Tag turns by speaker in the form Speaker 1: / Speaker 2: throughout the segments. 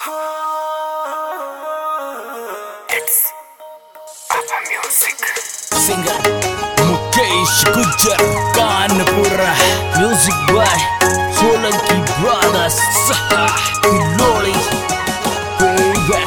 Speaker 1: Singer Mukesh Gujar Kanpura. Music by Solanki Brothers. Loli baby.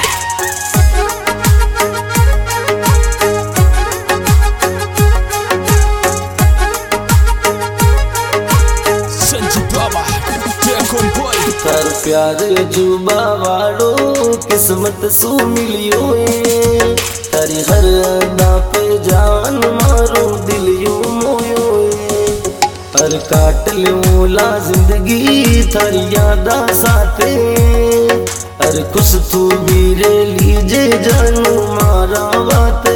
Speaker 1: Sanju Baba Tekon Boy.
Speaker 2: तार प्यार जुबा वालो किस्मत सू मिलियो तारी हर अदा पे जान मारो दिल यू मोयो हर काट लूला जिंदगी थारी यादा साथे हर कुछ तू भी रे लीजे जानू मारा बाते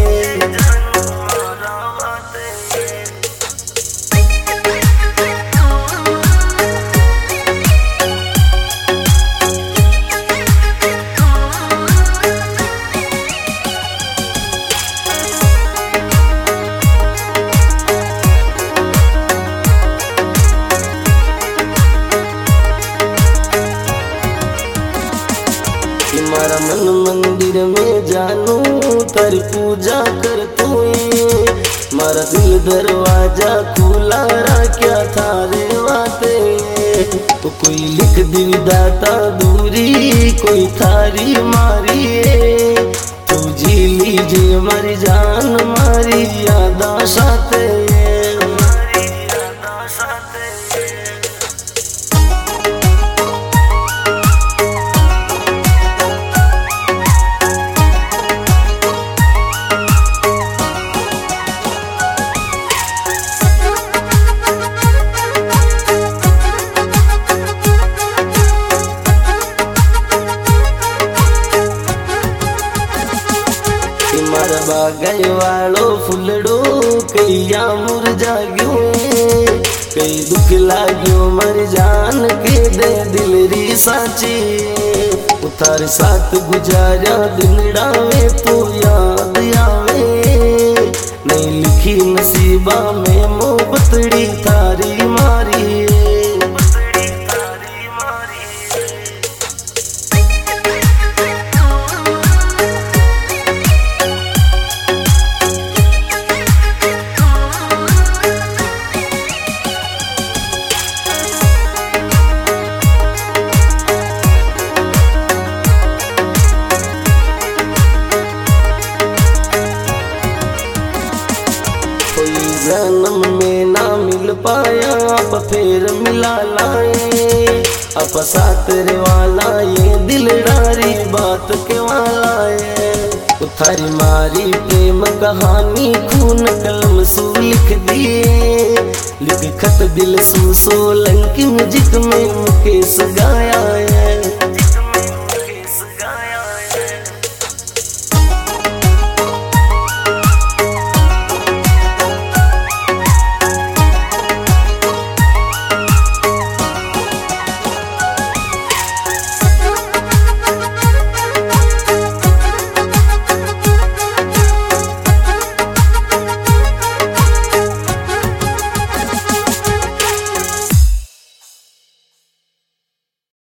Speaker 2: मारा मन मंदिर में जानू तारी पूजा कर तू मारा दिल दरवाजा खुला क्या थारे वाते तो कोई लिख दी दाता दूरी कोई थारी मारी तू जी लीजे मर जान मारी यादा साथे मारा बागल वालो फुलड़ो कैया मुरझा गयो कई दुख लाग्यो मर जान के दे दिल री साची उतार साथ गुजारा दिनड़ा में तू याद आवे नहीं लिखी नसीबा में मोहब्बतड़ी थारी मारी जन्म में ना मिल पाया अब फिर मिला लाए अब साथ रे वाला ये दिल डारी बात के वाला है उथारी मारी प्रेम कहानी खून कलम सू लिख दिए लिख खत दिल सू सोलंकी म्यूजिक में मुकेश गाया है।